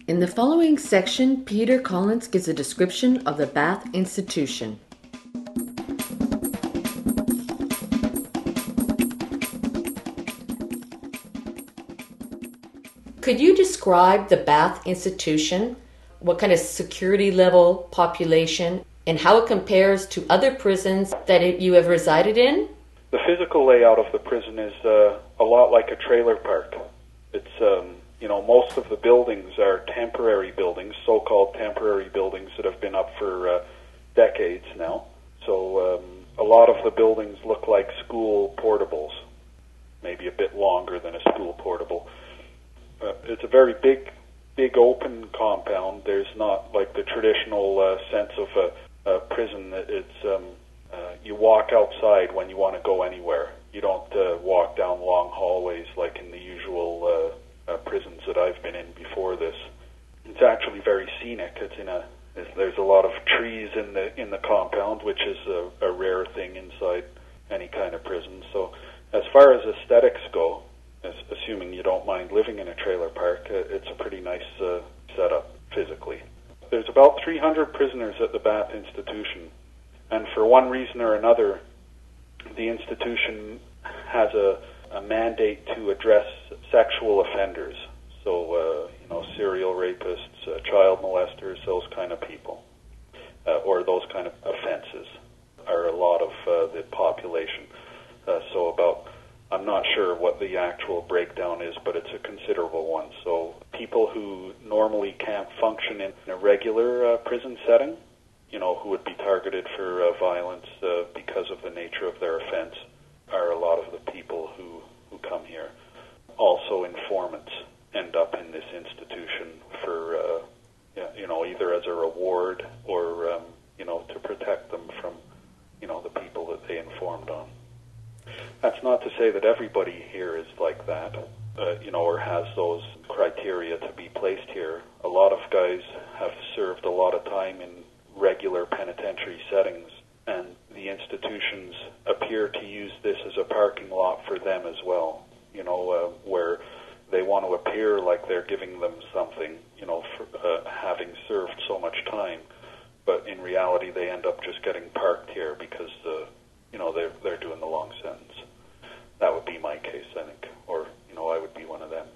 In the following section, Peter Collins gives a description of the Bath Institution. Could you describe the Bath Institution, what kind of security level, population, and how it compares to other prisons that you have resided in? The physical layout of the prison is a lot like a trailer park. It's, most of the buildings are temporary buildings, so-called temporary buildings that have been up for decades now. So a lot of the buildings look like school portables, maybe a bit longer than a school portable. It's a very big open compound. There's not like the traditional sense of a prison. It's you walk outside when you want to go anywhere. You don't walk down long hallways like in the usual prisons that I've been in before this. It's actually very scenic. There's a lot of trees in the compound, which is a rare thing inside any kind of prison. So as far as aesthetics go, assuming you don't mind living in a trailer park, it's a pretty nice setup physically. There's about 300 prisoners at the Bath Institution, and for one reason or another, the institution has a mandate to address sexual offenders. So, serial rapists, child molesters, those kind of people, or those kind of offenses are a lot of the population. I'm not sure what the actual breakdown is, but it's a considerable one. So people who normally can't function in a regular prison setting, who would be targeted for violence because of the nature of their offense, are a lot of the people who come here. Also, informants end up in this institution for, either as a reward or, to protect them from, the people that they informed on. That's not to say that everybody here is like that, or has those criteria to be placed here. A lot of guys have served a lot of time in regular penitentiary settings, and the institutions appear to use this as a parking lot for them as well, where they want to appear like they're giving them something, for having served so much time, but in reality they end up just getting parked here because, they're doing the long sentence. That would be my case, I think, or, I would be one of them.